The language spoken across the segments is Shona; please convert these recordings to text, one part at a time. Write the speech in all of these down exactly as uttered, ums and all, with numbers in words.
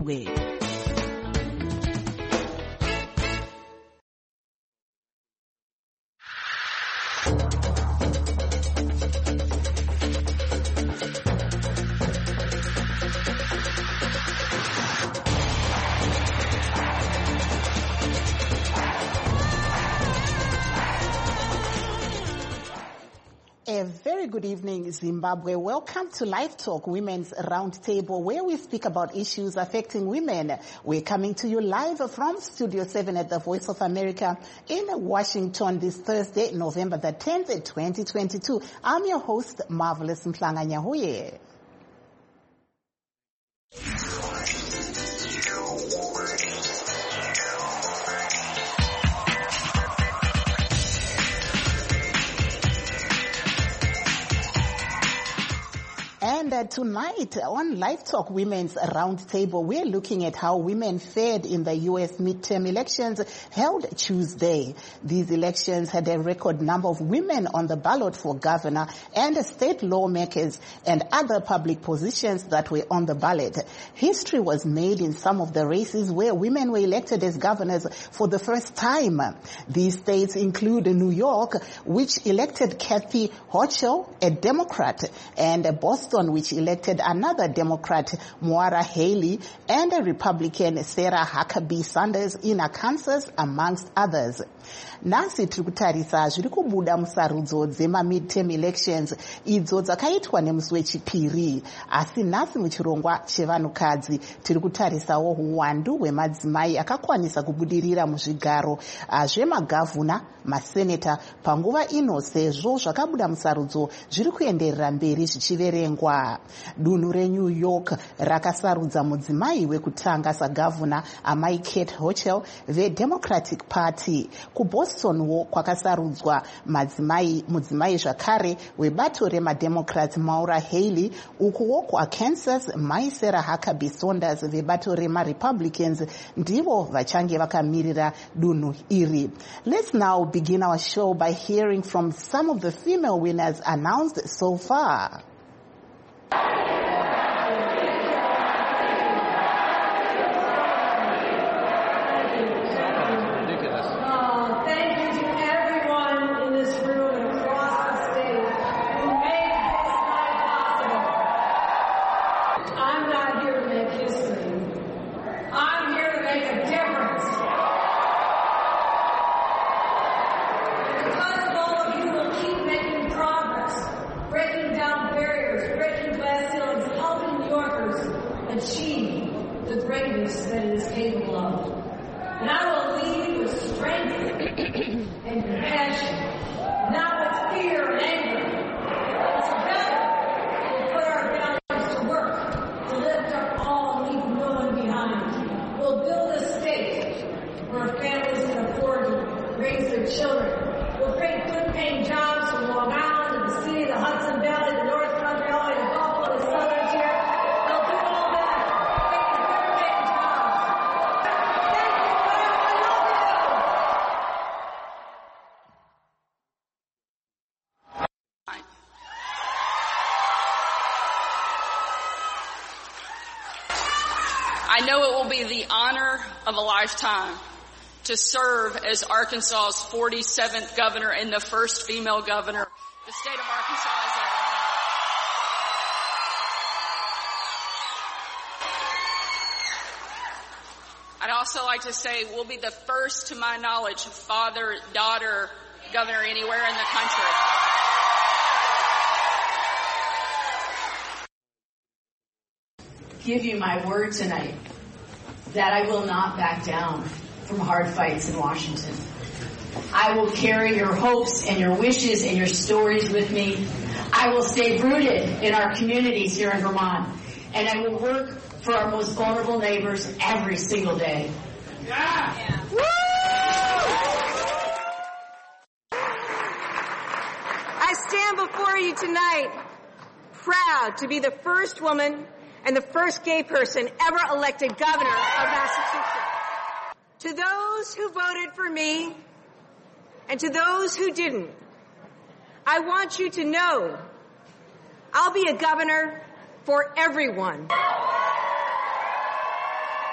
Zimbabwe. A very good evening, Zimbabwe. Welcome to Live Talk, Women's Roundtable, where we speak about issues affecting women. We're coming to you live from Studio seven at the Voice of America in Washington this Thursday, November the tenth, twenty twenty-two. I'm your host, Marvelous Mhlanga Nyahuye. And uh, tonight on Live Talk Women's Roundtable, we're looking at how women fared in the U S midterm elections held Tuesday. These elections had a record number of women on the ballot for governor and state lawmakers and other public positions that were on the ballot. History was made in some of the races where women were elected as governors for the first time. These states include New York, which elected Kathy Hochul, a Democrat, and Boston, which elected another Democrat, Maura Haley, and a Republican, Sarah Huckabee Sanders, in Arkansas, amongst others. Nasi trikutarisa zviri kubuda musarudzo dzema midterm elections idzo dzakaitwa nemusi wechipiri, asi nhasi muchirongwa chevanhukadzi tiri kutarisawo uwandu hwemadzimai akakwanisa kubudirira muzvigaro zvemagavhuna, maseneta panguva ino, sezvo zvakabuda musarudzo zviri kuenderera mberi zvichiverengwa. Dunhu reNew York rakasarudza mudzimai wekutanga sagavhuna, amai Kate Hochul veDemocratic Party. KuBostonwo kwakasarudzwa madzimai mudzimai zvakare webato remademocrats Maura Haley, ukuwo kuArkansas mai Sarah Huckabee Sanders vebato remaRepublicans ndivo vachange vakamirira dunhu iri. Let's now begin our show by hearing from some of the female winners announced so far. I know it will be the honor of a lifetime to serve as Arkansas's forty-seventh governor and the first female governor the state of Arkansas has ever had. I'd also like to say we'll be the first, to my knowledge, father-daughter governor anywhere in the country. Give you my word tonight that I will not back down from hard fights in Washington. I will carry your hopes and your wishes and your stories with me. I will stay rooted in our communities here in Vermont, and I will work for our most vulnerable neighbors every single day. Yeah. Yeah. Woo! I stand before you tonight proud to be the first woman and the first gay person ever elected governor of Massachusetts. To those who voted for me and to those who didn't, I want you to know I'll be a governor for everyone.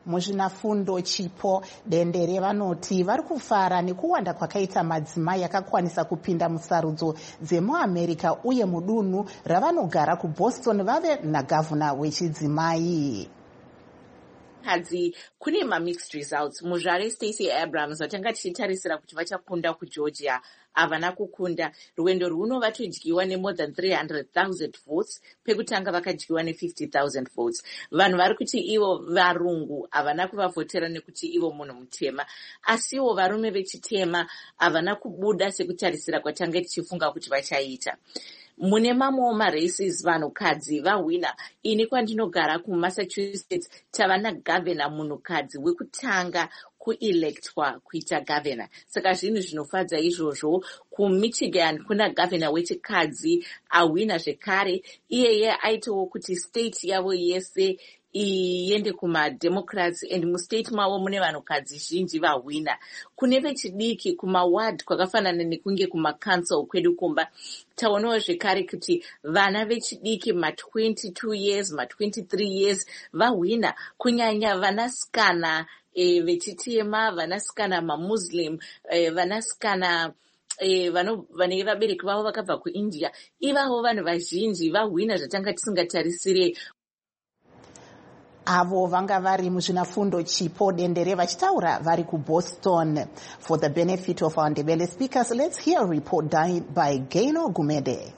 Muzvinafundo Chipo Dendere vanoti vari kufara nekuwanda kwakaita madzimai akakwanisa kupinda musarudzo dzemuamerica uye mudunhu ravanogara kuBoston vave nagavhuna wechidzimai. Hadzi kune ma-mixed results. Muzvare Stacey Abrams vatanga tichitarisira kuti vachakunda kuGeorgia havana kukunda. Rwendo rwuno vatodyiwa ne-more than three hundred thousand votes pekutanga vakadyiwa ne-fifty thousand votes. Vanhu vari kuti ivo varungu havana kuvavhotera nekuti ivo munhu mutema, asiwo varume vechitema havana kubuda sekutarisira kwatanga tichifunga kuti vachaita. Mune mamwewo maraces vanhukadzi vahwina. Ini kwandinogara kuMassachusetts tavana gavhena munhukadzi wekutanga kuelectwa kuita gavhena. Saka zvinhu zvinofadza izvozvo. KuMichigan kuna gavhena wechikadzi ahwina zvekare. Iyeye aitawo kuti state yavo yese iende kumaDemocrats and mustate mavo mune vanhukadzi zhinji vahwina. Kune vechidiki kumaward kwakafanana nekunge kumaCouncil kwedu kumba taonawo zvekare kuti vana vechidiki ma-twenty-two years ma-twenty-three years vahwina, kunyanya vanasikana e, vechitema, vanasikana maMuslim, e, vanasikana e, vanenge vabereki vavo vakabva kuIndia. Ivavo vanhu vazhinji vahwina zvatanga tisingatarisire. Avo vanga vari muzvinafundo Chipo Dendere vachitaura vari kuBoston. For the benefit of our Ndebele speakers, let's hear a report done by Gaino Gumede.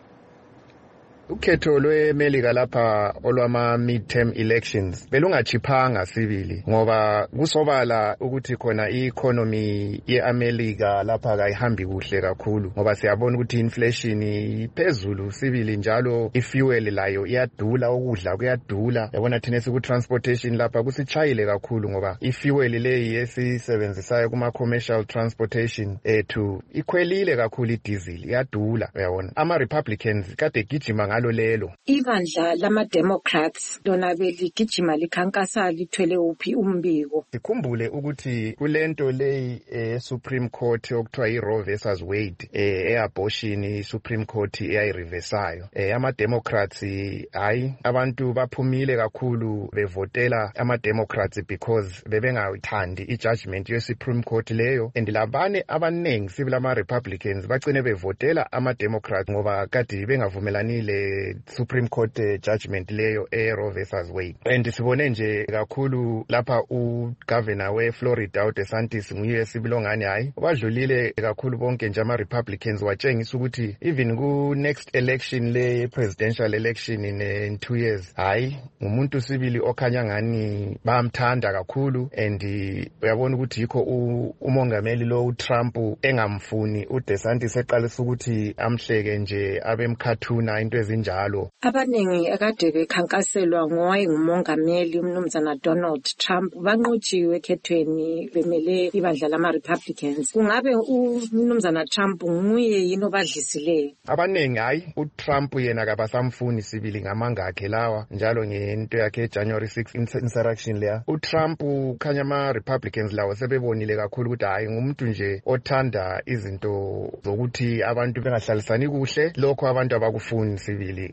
Ukhetho lweMelika lapha olwama midterm elections belungachiphanga sibili ngoba kusobala ukuthi khona i-economy yeAmelika lapha kayihambi kuhle kakhulu ngoba siyabona ukuthi inflation iphezulu sibili njalo ifuel layo iyadula, ukudla kuyadula. Yabona thina siku transportation lapha kusichayile kakhulu ngoba ifuel leyi esisebenzisayo kuma commercial transportation ethu ikhwelile kakhulu, idiesel iyadula. Uyabona ama Republicans kade gijima ngalo lelo. Ibandla lama-Democrats lona beligijima likhankasa lithwele uphi umbiko. Sikhumbule ukuthi kulento leyi e-Supreme Court okuthiwa i-Roe versus Wade e-abortion i-Supreme Court eyayireversayo. Ama-Democrats hayi abantu baphumile kakhulu bevotela ama-Democrats because bebengayithandi i-judgment ye-Supreme Court leyo, and labane abaningi sibila ama-Republicans bagcine bevotela ama-Democrats ngoba kade bengavumelanile Supreme Court uh, judgment leyo e-Roe versus Wade. And sibone nje kakhulu lapha uGovernor weFlorida uDeSantis nguye sibilongani hayi wadlulile kakhulu bonke nje ama-Republicans watshengisa ukuthi even ku-next election le presidential election in, in two years hayi ngumuntu sibili okhanya ngani bamthanda kakhulu, and uyabona ukuthi yikho umongameli lo uTrump engamfuni uDeSantis eqalisa ukuthi amhleke nje abemkhathuna into ezinjalo. Abaningi akade bekhankaselwa ngowaye ngumongameli umnumzana Donald Trump banqotshiwe ekhethweni bemele ibandla lama-Republicans. Kungabe umnumzana Trump nguye yini obadlisileyo? Abaningi hayi uTrump yena kabasamfuni sibili ngamanga akhe lawa njalo ngento yakhe January sixth insurrection leya. uTrump khanya ama-Republicans lawo sebebonile kakhulu ukuthi hayi ngumuntu nje othanda izinto zokuthi abantu bengahlalisani kuhle, lokho abantu abakufuni sibili.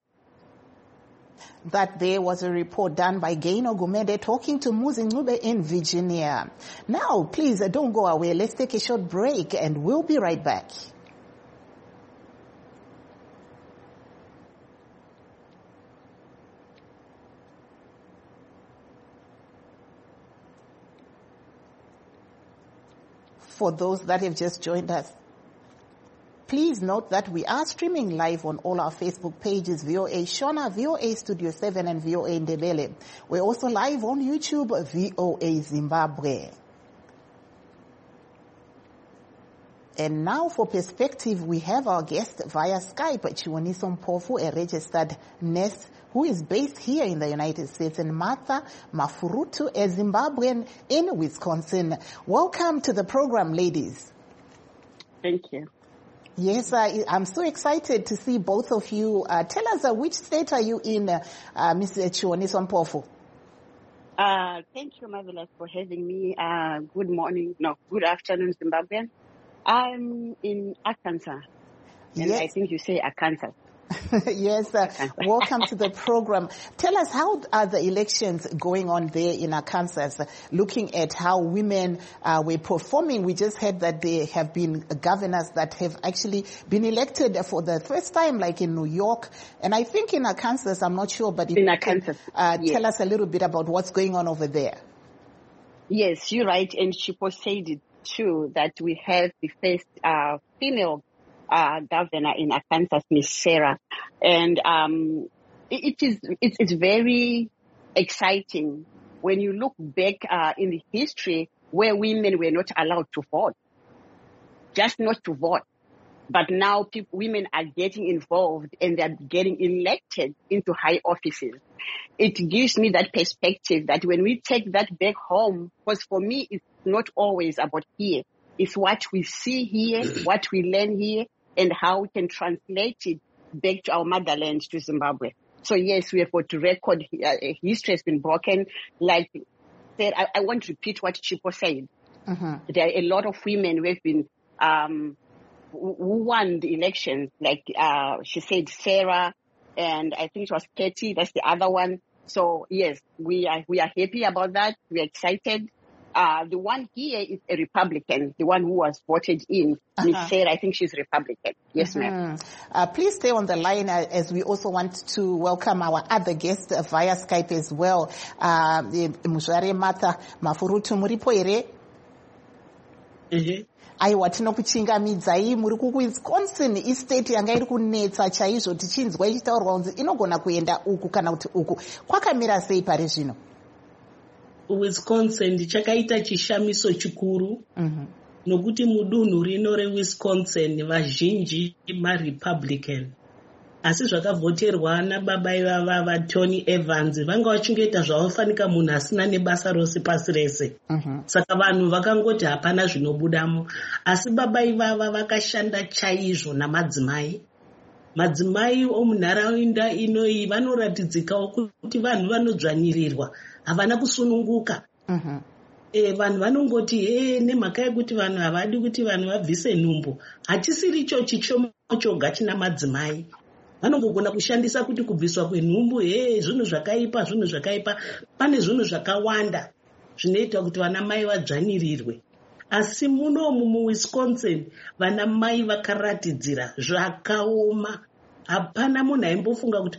That there was a report done by Gaino Gumede talking to Muzi Ncube in Virginia. Now, please uh, don't go away. Let's take a short break and we'll be right back. For those that have just joined us, please note that we are streaming live on all our Facebook pages, V O A Shona, V O A Studio seven, and V O A Ndebele. We're also live on YouTube, V O A Zimbabwe. And now for perspective, we have our guest via Skype, Chiwoniso Mpofu, a registered nurse who is based here in the United States, and Martha Mafurutu, a Zimbabwean in Wisconsin. Welcome to the program, ladies. Thank you. Yes, uh, I'm so excited to see both of you. Uh, tell us, uh, which state are you in, uh, uh, Miz Chiwoniso Mpofu? Uh, thank you, Marvelous, for having me. Uh, good morning, no, good afternoon, Zimbabwean. I'm in Arkansas. And Yes. I think you say Arkansas. Yes, uh, welcome to the program. Tell us, how are the elections going on there in Arkansas, looking at how women uh, were performing? We just heard that there have been governors that have actually been elected for the first time, like in New York. And I think in Arkansas, I'm not sure, but if in you Arkansas, can uh, yes. tell us a little bit about what's going on over there. Yes, you're right. And Chipo said it too, that we have the first uh, female uh, governor in Arkansas, Miss Sarah. And um, it, it is it's, it's very exciting when you look back uh, in the history where women were not allowed to vote, just not to vote. But now people, women are getting involved and they're getting elected into high offices. It gives me that perspective that when we take that back home, because for me, it's not always about here. It's what we see here, what we learn here, and how we can translate it back to our motherland, to Zimbabwe. So yes, we have got to record, uh, history has been broken. Like said, I, I want to repeat what Chipo said. Mm-hmm. There are a lot of women who have been, um, who won the elections, like uh, she said, Sarah, and I think it was Katie, that's the other one. So yes, we are we are happy about that. We are excited. Uh, the one here is a Republican, the one who was voted in, uh-huh. Miss Sarah, I think she's Republican. Yes, mm-hmm. ma'am. Uh, please stay on the line uh, as we also want to welcome our other guest uh, via Skype as well. Uh, Muzvare Martha Mafurutu, muripo ere? Mm-hmm. Aiwa tinokuchingamidzai muri kuWisconsin, istate yanga iri kunetsa chaizvo tichinzwa ichitaurwa kunzi inogona kuenda uku kana kuti uku. Kwakamira sei pari zvino? Wisconsin chakaita chishamiso chikuru. Mm-hmm. Nokuti mudunhu rino reWisconsin vazhinji maRepublican. Asi zvakavhoterwa nababa ivava vaTony Evans vanga vachingoita zvavafanika munhu asina nebasa rose pasi rese. Mm-hmm. Saka vanhu vakangoti hapana zvinobudamo. Asi baba ivava vakashanda chaizvo namadzimai. Madzimai omunharaunda inoyi vanoratidzikawo kuti vanhu vanodzvanyirirwa, havana kusununguka. Mm-hmm. E, vanhu vanongoti he nemhaka yekuti vanhu havadi kuti vanhu vabvise nhumbu. Hachisiri icho chichomo choga china madzimai. Vanongogona kushandisa kuti kubviswa kwenhumbu, he zvinhu zvakaipa, zvinhu zvakaipa. Pane zvinhu zvakawanda zvinoita kuti vana mai vadzvanyirirwe. Asi munomu muWisconsin vana mai vakaratidzira zvakaoma. Hapana munhu aimbofunga kuti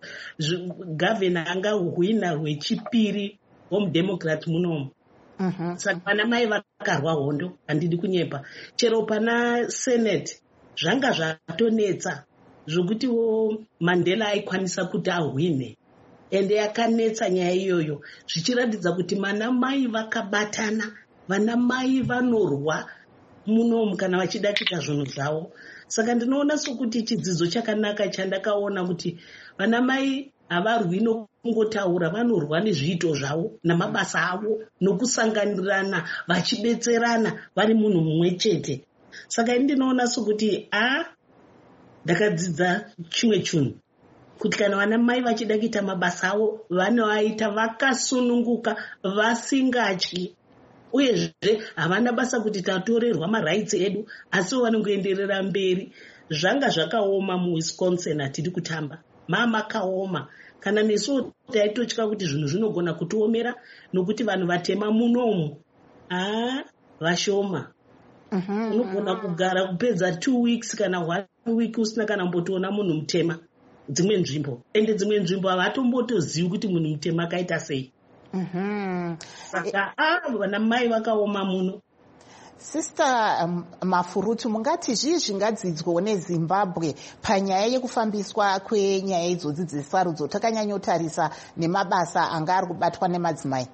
gavhena angahwina rwechipiri womuDemocrat munomu. Uh-huh. Saka vana mai vakarwa hondo, handidi kunyepa. Chero pana Senate zvanga zvatonetsa zvokuti Mandela aikwanisa kuti ahwine. Ende yakanetsa nyaya iyoyo zvichiratidza kuti mana mai vakabatana, vana mai vanorwa munomu kana vachida kuita zvinhu zvavo. Saka ndinoona sokuti chidzidzo chakanaka chandakaona kuti vana mai havarwi nokungotaura, vanorwa nezviito zvavo namabasa avo nokusanganirana vachibetserana vari munhu mumwe chete. Saka ndinoona sokuti a ndakadzidza chimwe chinhu kuti kana vana mai vachida kuita mabasa avo vanoaita vakasununguka, vasingatyi. Uyezve havana basa kuti tatorerwa marights edu, asi vanongoenderera mberi. Zvanga zvakaoma muWisconsin hatidi kutamba. Mama kaoma. Kana nesu taitotya kuti zvinhu zvinogona kutiomera nokuti vanhu vatema munomu ah vashoma. Uh-huh. Unogona kugara kupedza two weeks kana one week usina kana mbotoona munhu mutema dzimwe nzvimbo. Ende dzimwe nzvimbo havatombotozivi kuti munhu mutema akaita sei. Mm-hmm. Saka ah vana mai vakaoma muno. Sister um, Mafurutu, mungati zvii zvingadzidzwa neZimbabwe panyaya yekufambiswa kwenyaya idzodzi dzesarudzo takanyanyotarisa nemabasa anga ari kubatwa nemadzimai?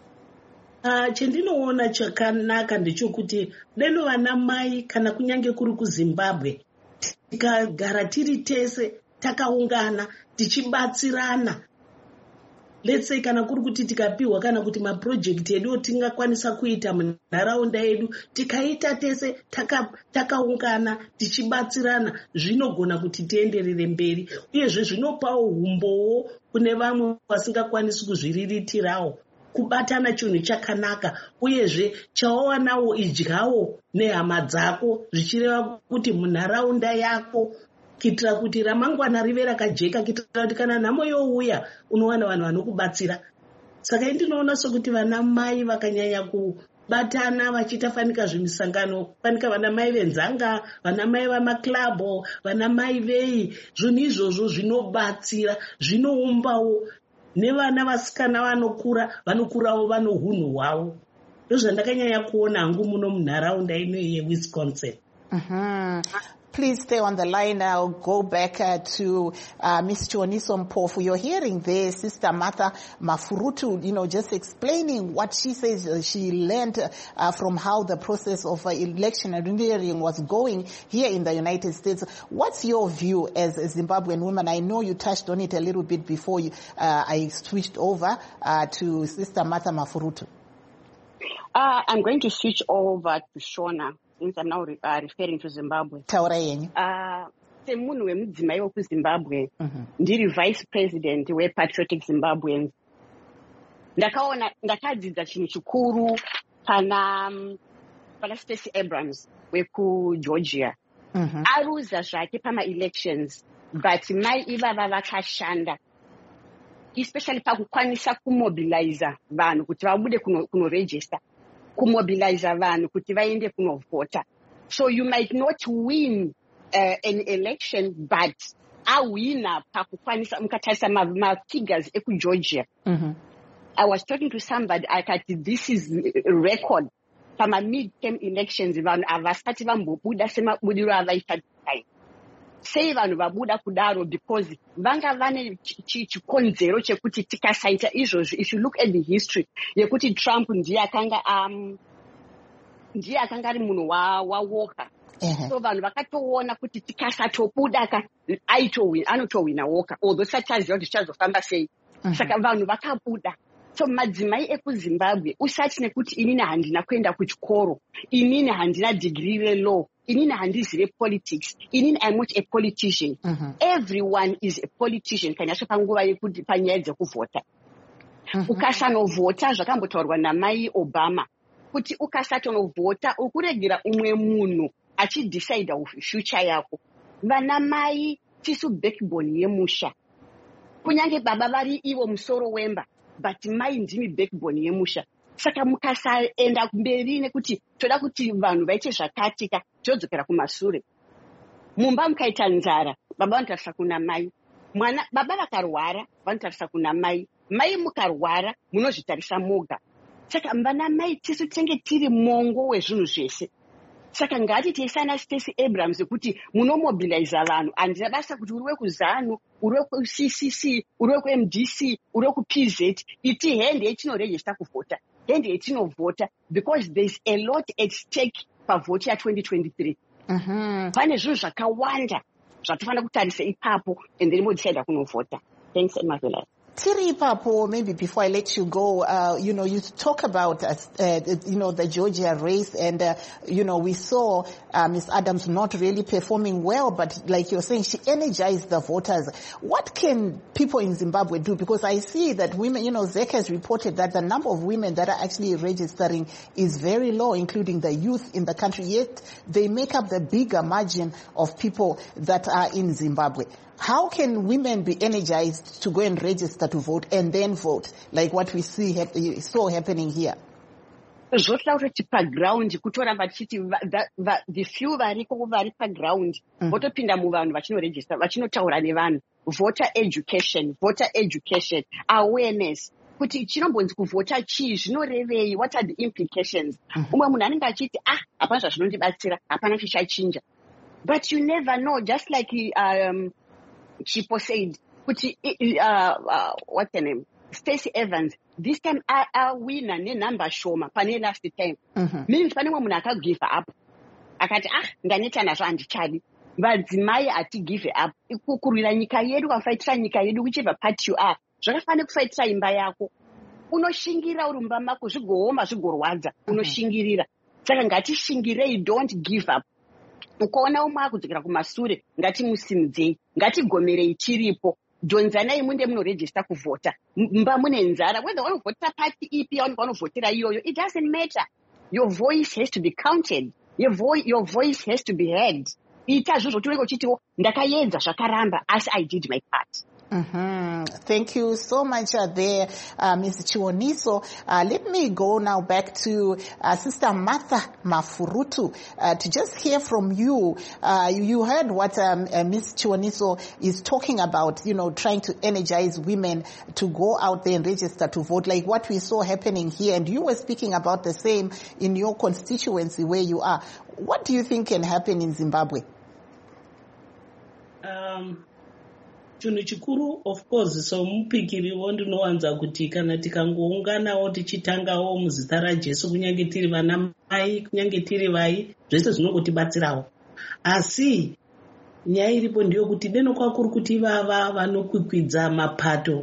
Uh, chendinoona chakanaka ndechekuti deno vana mai kana kunyange kuri kuZimbabwe tikagara tiri tese takaungana tichibatsirana. Let's say kana kuri kuti tikapiwa kana kuti maproject edu tingakwanisa kuita munharaunda yedu tikaita tese takaungana taka tichibatsirana, zvinogona kuti tienderere mberi. Uyezve zvinopawo humbowo kune vamwe vasingakwanisi kuzviriritirawo. Kubatana chinhu chakanaka, uyezve chawanawo idyawo nehama dzako, zvichireva kuti munharaunda yako kuitira kuti ramangwana rive rakajeka, kuitira kuti kana nhamo youya unowana vanhu vanokubatsira. Saka indinoona sokuti vana mai vakanyanya kubatana vachiita fanika zvimisangano, fanika vana mai venzanga, vana mai vamaklabho, vana mai vei, zvinhu izvozvo zvinobatsira, zvinoumbawo nevana vasikana vanokura, vanokurawo vano hunhu hwavo. Ndozvandakanyanya kuona hangu muno munharaunda ino yeWisconsin. Mm-hmm. Please stay on the line. I'll go back uh, to uh, Miss Chioniso Mpofu. You're hearing there Sister Martha Mafurutu, you know, just explaining what she says uh, she learned uh, from how the process of uh, election engineering was going here in the United States. What's your view as a Zimbabwean woman? I know you touched on it a little bit before you, uh, I switched over uh, to Sister Martha Mafurutu. Uh, I'm going to switch over to Shona. Since I'm now uh, referring to Zimbabwe. Taura yenyu. Uh, semunhu wemudzimai wekuZimbabwe, ndiri vice president wePatriotic Zimbabweans. Ndakaona ndakadzidza chinhu chikuru pana pana Stacey Abrams wekuGeorgia. Mm-hmm. Aruza zvake pama elections, but mai ivava vakashanda, especially pakukwanisa kumobilize vanhu kuti vabude kuno, kuno register. Kumobilize vanhu kuti vaende kunovhota. So you might not win uh, an election, but awina pakukwanisa mukatarisa ma figures ekuGeorgia. Mm-hmm. I was talking to somebody, I thought this is a record. Pama mid-term elections vanhu avasati vambobuda semabudiro avaita time. Sei vanhu vabuda kudaro because vanga vane chikonzero chekuti tikasaita izvozvo. If you look at the history yekuti Trump ndiye akanga um ndiye akanga ari munhu wa walker. Uh-huh. So vanhu vakatoona kuti tikasatobuda ka aitowina anotowina walker, although sachaziva kuti chazofamba sei. Saka vanhu vakabuda. So madzimai ekuZimbabwe usati nekuti inini handina kuenda kuchikoro, inini handina degree relaw, inini handizive politics, inini I'm not a politician. Mm-hmm. Everyone is a politician kanyasho panguva yekuti panyaya dzekuvhota. Mm-hmm. Ukasanovhota zvakambotaurwa namai Obama kuti ukasatonovhota ukuregera umwe munhu achidecide future yako. Vana mai tisu backbone yemusha. Kunyange baba vari ivo musoro wemba, but mai ndimi backbone yemusha. Saka mukasaenda kumberi nekuti toda kuti vanhu vaite zvakatika todzokera kumashure. Mumba mukaita nzara, baba vanotarisa kuna mai. Mwana baba vakarwara vanotarisa kuna mai. Mai mukarwara munozvitarisa moga. Saka vana mai tisu tenge tiri mongo wezvinhu zvese. Saka ngatiti sana Stacey Abrams kuti munomobilize vanhu. Handina basa kuti uri wekuZANU, uri wekuC C C, uri wekuM D C, uri wekuP Z. Iti hende yetinoregister kuvhota. Hende yetinovhota because there's a lot at stake pavhoti ya twenty twenty-three. Mm-hmm. Pane zvinhu zvakawanda zvatofanira kutarisa ipapo and then modecide kunovhota. Thanks, Emavela. Tiri Papo, maybe before I let you go, uh, you know, you talk about, uh, uh, you know, the Georgia race and, uh, you know, we saw uh, Miss Adams not really performing well, but like you're saying, she energized the voters. What can people in Zimbabwe do? Because I see that women, you know, Z E C has reported that the number of women that are actually registering is very low, including the youth in the country, yet they make up the bigger margin of people that are in Zimbabwe. How can women be energized to go and register to vote and then vote, like what we see hap- saw happening here? Zvotaura kuti paground kutoramba tichiti the few variko vari paground votopinda muvanhu vachinoregister vachinotaura nevanhu. Voter education, voter education, awareness. Kuti chinombonzi kuvhota chii, zvinorevei, what are the implications? Umwe munhu anenge achiti ah hapana zvazvinondibatsira, hapana chichachinja. But you never know, just like um Chipo said, kuti, uh, uh, what's her name? Stacey Evans. This time, I, I win a number shoma, pane last time. Means pane wa munaka give up. Akati, ah, ndaneta na zvanji chadi. Vadzimai ati give up. Kukurira nyika yedu, kafaitira nyika yedu, whichever part you are. Zvakafane kufaitira imba yako. Unoshingira urumba mako, zvigooma, zvigorwadza. Unoshingirira. Saka ngatishingirei, don't give up. Ukaona umwe akudzokera kumashure ngatimusimudzei, ngatigomerei chiripo, dhonzanai munde munoregister kuvhota. Mba mune nzara, whether vanovhotera pati ipi yavanenge vanovhotera iyoyo, it doesn't matter. Your voice has to be counted. Your, vo- your voice has to be heard. ita zvozvo tiunenge uchitiwo ndakaedza zvakaramba asi I did my part. Mm-hmm. Thank you so much uh, there, uh, Miz Chioniso. Uh, let me go now back to uh, Sister Martha Mafurutu uh, to just hear from you. Uh, you heard what um, uh, Miz Chioniso is talking about, you know, trying to energize women to go out there and register to vote, like what we saw happening here. And you were speaking about the same in your constituency where you are. What do you think can happen in Zimbabwe? Um... chinhu chikuru of course somupikiriwo ndinowanza kuti kana tikangounganawo tichitangawo muzita raJesu kunyange tiri vana mai kunyange tiri vai zvese zvinongotibatsirawo, asi nyaya iripo ndiyo kuti deno kwakuri kuti vava vanokwikwidza mapato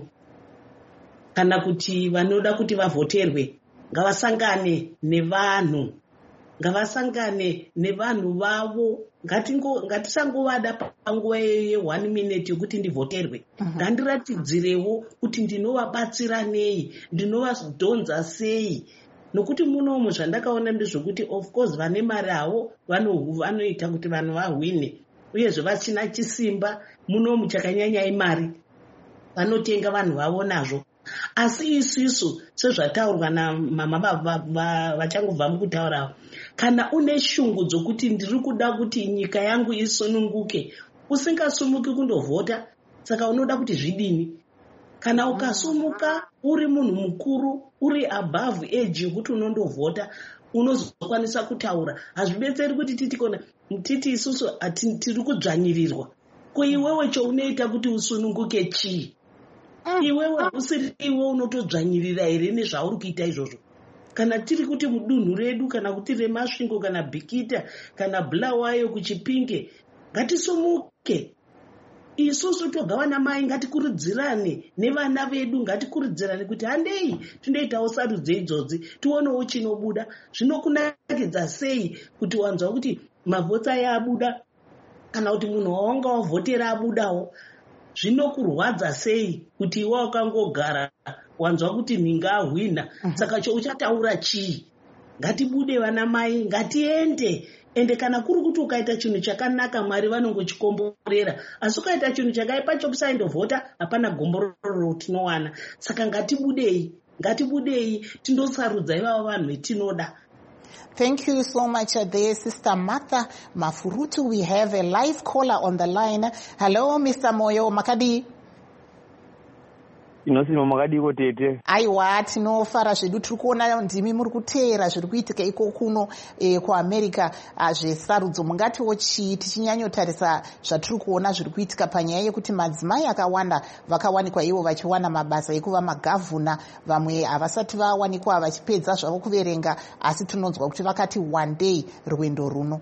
kana kuti vanoda kuti vavhoterwe ngavasangane nevanhu ngavasangane nevanhu vavo. Ngatisangovada panguva ye-one minute yokuti ndivhoterwe. Ngandiratidzirewo kuti ndinovabatsira nei, ndinovadhonza sei. Nokuti munomu zvandakaona ndezvokuti of course vane mari havo vanoita kuti vanhu vahwine. Uyezve vasina chisimba munomu chakanyanya imari. Vanotenga vanhu vavo nazvo. Asi isusu sezvataurwa namama vachangobva mukutaura, kana une shungu dzokuti ndiri kuda kuti nyika yangu isununguke, usingasumuki kundovhota, saka unoda kuti zvidini? Kana ukasumuka uri munhu mukuru, uri above age yokuti unondovhota, unozokwanisa kutaura. Hazvibetseri kuti titi kona titi isusu tiri kudzvanyirirwa. Ko iwewe chounoita kuti usununguke chii? Iwewe usiri iwe unotodzvanyirira here nezvauri kuita izvozvo. Kana tiri kuti mudunhu redu, kana kuti remasvingo, kana bhikita, kana bulawayo kuchipinge, ngatisumuke. Isusu toga vana mai ngatikurudzirane nevana vedu, ngatikurudzirane kuti handei tindoitawo sarudzo idzodzi tionewo chinobuda. Zvinokunakidza sei kuti wanzwa kuti mavhotsi aya abuda kana kuti munhu wawanga wavhotera abudawo? Zvinokurwadza sei kuti iwe wakangogara wanzwa kuti ninga ahwina? Saka cho uchataura chii? Ngatibude vana mai, ngatiende. Ende kana kuri kuti ukaita chinhu chakanaka Mwari vanongochikomborera, asi ukaita chinhu chakaipa chokusaindovhota hapana gombororo tinowana. Saka ngatibudei, ngatibudei tindosarudza ivava vanhu vetinoda. Thank you so much uh, there, Sister Martha Mafurutu. We have a live caller on the line. Hello, Mister Moyo Makadi. Inosima Makadi ko tete. Aiwa tinofara zvedu tiri kuona ndimi muri kuteera zviri kuitika iko kuno eh, kuAmerica uh, zvesarudzo. Mungatiwo chii tichinyanyotarisa zvatiri kuona zviri kuitika panyaya yekuti madzimai akawanda vakawanikwa ivo vachiwana mabasa ekuva magavhuna, vamwe havasati vawanikwa vachipedza zvavo kuverenga, asi tinonzwa kuti vakati one day rwendo runo.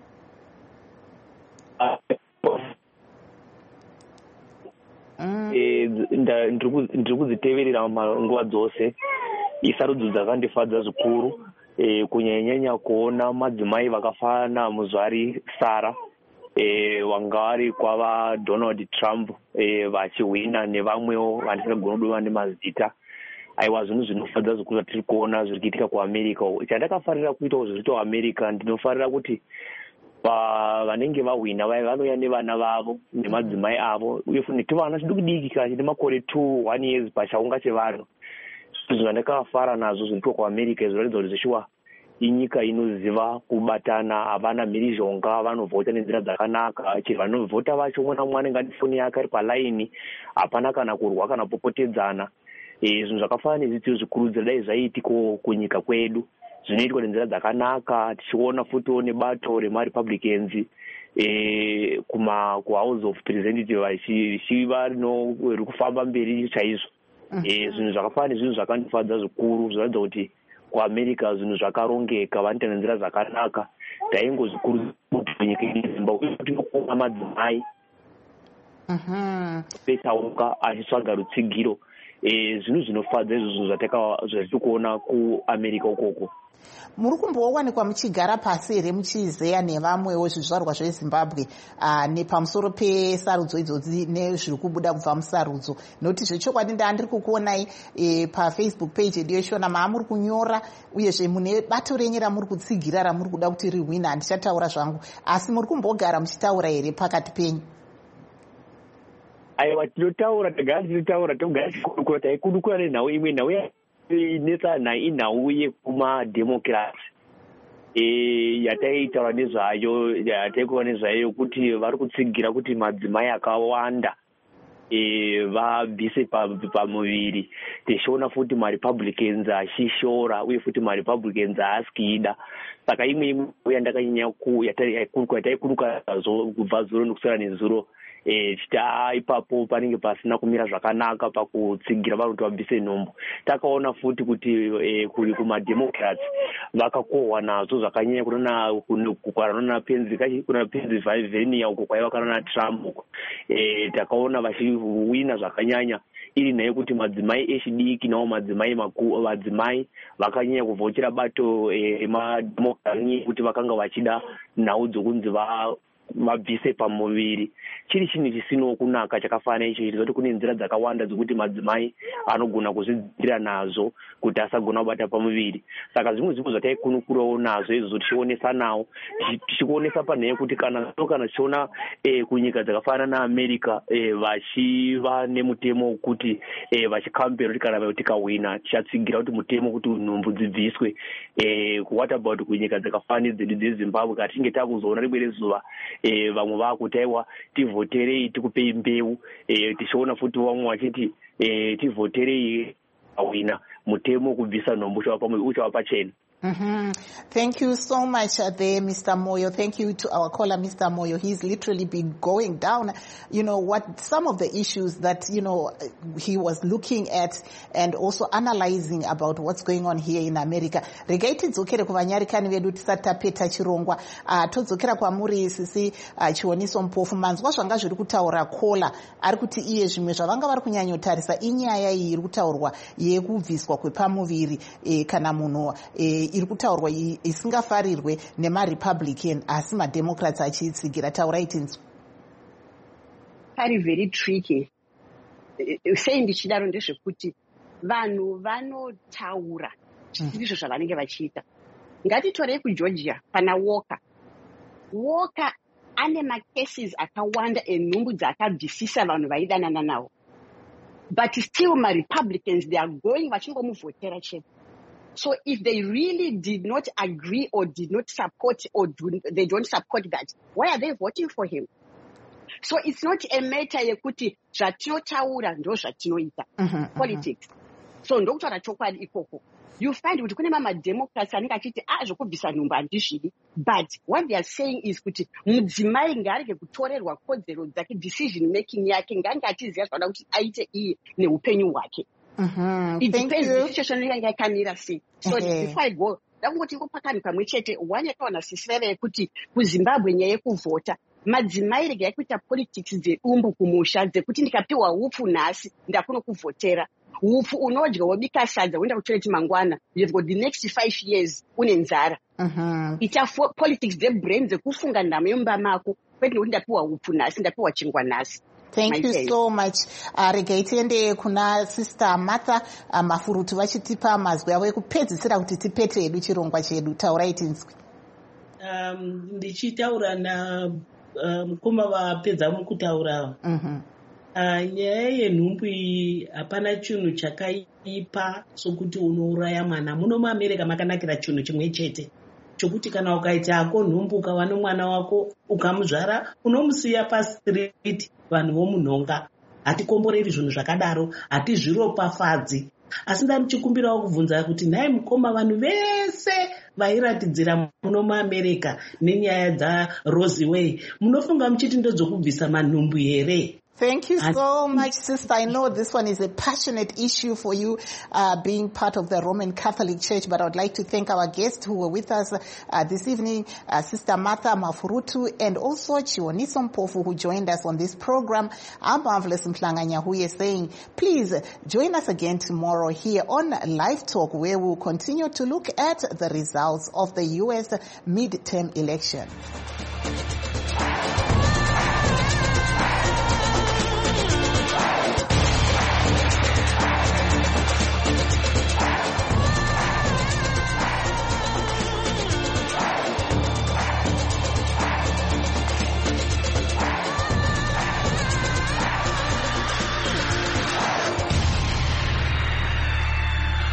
ndiri kudziteverera nguva dzose. Isarudzo dzakandifadza zvikuru, kunyanyanya kuona madzimai vakafana muzvari Sara wanga vari kwava Donald Trump vachihwina nevamwewo vandisingagona kudova nemazita. Aiwa zvinhu zvinofadza zvikuru zvatiri kuona zviri kuitika kuAmerica. Chandakafarira kuitawo zviri kuita kuAmerica, ndinofarira kuti vanenge vahwina vai vanouya nevana vavo nemadzimai avo, uye futi tivana chidiki diki kana chine makore two one years pachaunga chevanhu. Izvo zvandakafara nazvo zviri kuitwa kuAmerica zvinoratidza kuti zveshuwa inyika inoziva kubatana, havana mhirizhonga, vanovhota nenzira dzakanaka. Chero vanovhota vacho umwe naumwe anenge ane foni yake ari palaini, hapana kana kurwa kana popotedzana. Zvinhu zvakafanana nezvitiro zvikuru dai zvaitiko kunyika kwedu zvinoitwa nenzira dzakanaka, tichiona futi nebato remaRepublicans eh, kuma kuhouse of representatives vachiva riri kufamba mberi chaizvo. Zvinhu zvakafanana zvinhu zvakandifadza zvikuru, zvinoratidza kuti kuAmerica zvinhu zvakarongeka, vanoita nenzira dzakanaka. Taingozvikuru kuti nyika yeZimbabwe tinokuona madzimai petauka achitsvaga rutsigiro e, zvinhu zvinofadza izvozvo zvatiri kuona kuAmerica ukoko. Muri kumbowanikwa muchigara pasi here muchizeya nevamwewo zvizvarwa zveZimbabwe uh, nepamusoro pesarudzo idzodzi nezviri kubuda kubva musarudzo, nokuti zvechokwadi ndandiri kukuonai e, pafacebook page yedu yeshona maamuri kunyora uyezve mune bato renyu ramuri kutsigira ramuri kuda kuti rihwina. Handichataura zvangu, asi muri kumbogara muchitaura here pakati penyu? Aiwa, tinotaura tagara tinotaura togara tikurukura taikurukura nenhau imwe nhau inetsa nha inhau yekumadhemokirasi e, yataitaura nezvayo yataikuva nezvayo kuti vari kutsigira kuti madzimai akawanda e, vabvise pamuviri. Tichiona futi maRepublicans achishora uye futi maRepublicans aasikida. Saka imwe imwe yandakanyanya yataikuruka nazo kubva zuro nokusera nezuro e, chita ipapo panenge pasina kumira zvakanaka pakutsigira vanhu kuti vabvise nhombo. Takaona futi kuti e, kuri kumademocrats vakakohwa nazo zvakanyanya kunana Pennsylvania uko kwaiva kana Trump uko. E, takaona vachiwina zvakanyanya iri nayo kuti madzimai echidiki nawo madzimai makuru madzimai vakanyanya kuvhotera bato emademokirasi kuti vakanga vachida nhau dzokunzi va mabvise pamuviri. Chiri chinhu chisino kunaka chakafanana icho chiri kuti kune nzira dzakawanda dzokuti madzimai anogona kuzvidzidzira nazo kuti asagona kubata pamuviri. Saka zvimwe zvinhu zvataikunukurawo nazvo izvo tichionesa nawo tichionesa panhau kuti kana kana tichiona e, kunyika dzakafanana naAmerica e, vachiva nemutemo wekuti e, vachikampera kuti kana tikahwina tichatsigira kuti mutemo kuti nhumbu dzibviswe. E, what about kunyika dzakafanana dzedu dzeZimbabwe kana tichinge takuzoona rimwe zuva e, vamwe vakutaiwa tivhoterei tikupei mbeu e, tichiona futi vamwe vachiti e, tivhoterei awina mutemo kubvisa nhombo uchava pachena. Mm-hmm. Thank you so much uh, there, Mister Moyo. Thank you to our caller, Mister Moyo. He's literally been going down, you know, what some of the issues that, you know, he was looking at and also analyzing about what's going on here in America. Regai tidzokere kuvanyarikani vedu tisati tapeta chirongwa. Uh, todzokera kwamuri sisi uh, chioniso mpofu manzwa zvanga zviri kutaura kola ari kuti iye zvimwe zvavanga vari kunyanyotarisa inyaya iyi iri kutaurwa yekubviswa kwepamuviri e, kana munhu e, iri kutaurwa isingafarirwe nemaRepublican asi maDemocrats achiitsigira. Taurai tinzwa. Very very tricky. Sei ndichidaro ndezvekuti vanhu vanotaura ndizvo zvavanenge vachiita. Ngatitorei kuGeorgia pana Walker. Walker ane macases akawanda enhumbu dzakabvisisa vanhu vaidanana nawo. But still maRepublicans they are going vachingomuvhotera chete. So if they really did not agree or did not support or do, they don't support that, why are they voting for him? So it's not a matter yekuti zvatinotaura ndo zvatinoita politics. So ndokutaura chokwadi ikoko. You find kuti kune maDemocrats anenge achiti ah zvokubvisa nhumbu handizvidi, but what they are saying is kuti mudzimai ngaarege kutorerwa kodzero dzake decision making yake ngaange achiziva zvada kuti aite iye neupenyu hwake. Mm-hmm. It Thank depends you. the situation like Kamira see. So Okay. before I go, ndakungoti ngopakani pamwe chete wanyakaona sisireve yekuti kuZimbabwe nyaya yekuvhota madzimai rega yekuita politics dzeumbu kumusha dzekuti ndikapiwa upfu nhasi ndakuno kuvhotera upfu unodya wobika sadza uenda kutoileti mangwana you've got the next five years une nzara. Mm-hmm. Ita politics dzebrain dzekufunga ndamo yomba mako kwete nokuti ndapiwa upfu nhasi ndapiwa chingwa nhasi. Thank you so much. Uh, regai tiende kuna Sister Martha uh, Mafurutu vachitipa mazwi avo ekupedzisira kuti tipete hedu chirongwa chedu. Taurai tinzwi. Um, ndichitaura na mukoma um, vapedza mukutaura. Mm-hmm. Uh, nyaya yenhumbu iyi hapana chinhu chakaipa sokuti unouraya mwana. Muno muAmerica makanakira chinhu chimwe chete chokuti kana ukaita ako nhumbu ukava nomwana wako ukamuzvara unomusiya pastreet vanhu vomunhonga. Hatikomboreri zvinhu zvakadaro, hatizviropafadzi. Asi ndanichikumbirawo kubvunza kuti nhai mukoma vanhu vese vairatidzira muno muAmerica nenyaya dzaRosie Way munofunga muchiti ndodzokubvisa manhumbu here? Thank you so much, sister. I know this one is a passionate issue for you, uh, being part of the Roman Catholic Church, but I would like to thank our guests who were with us uh, this evening, uh, Sister Martha Mafurutu and also Chioniso Mpofu, who joined us on this program. I'm Marvelous Mplanganya, who is saying, please join us again tomorrow here on Live Talk, where we'll continue to look at the results of the U S midterm election.